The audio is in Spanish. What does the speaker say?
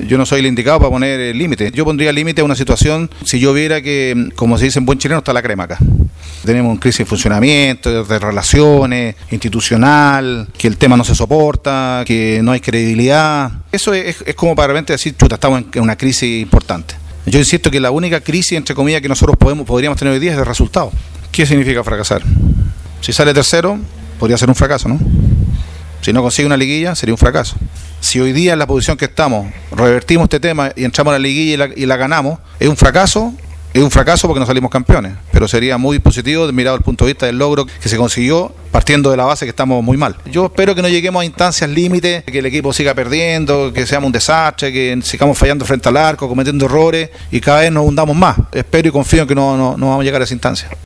yo no soy el indicado para poner límite. Yo pondría límite a una situación si yo viera que, como se dice en buen chileno, está la crema acá. Tenemos una crisis de funcionamiento, de relaciones, institucional, que el tema no se soporta, que no hay credibilidad. Eso es como para realmente decir, chuta, estamos en una crisis importante. Yo insisto que la única crisis, entre comillas, que nosotros podríamos tener hoy día es de resultado. ¿Qué significa fracasar? Si sale tercero, podría ser un fracaso, ¿no? Si no consigue una liguilla, sería un fracaso. Si hoy día en la posición que estamos revertimos este tema y entramos a la liguilla y la ganamos, ¿es un fracaso? Es un fracaso porque no salimos campeones, pero sería muy positivo mirado desde el punto de vista del logro que se consiguió partiendo de la base que estamos muy mal. Yo espero que no lleguemos a instancias límites, que el equipo siga perdiendo, que seamos un desastre, que sigamos fallando frente al arco, cometiendo errores y cada vez nos hundamos más. Espero y confío en que no vamos a llegar a esa instancia.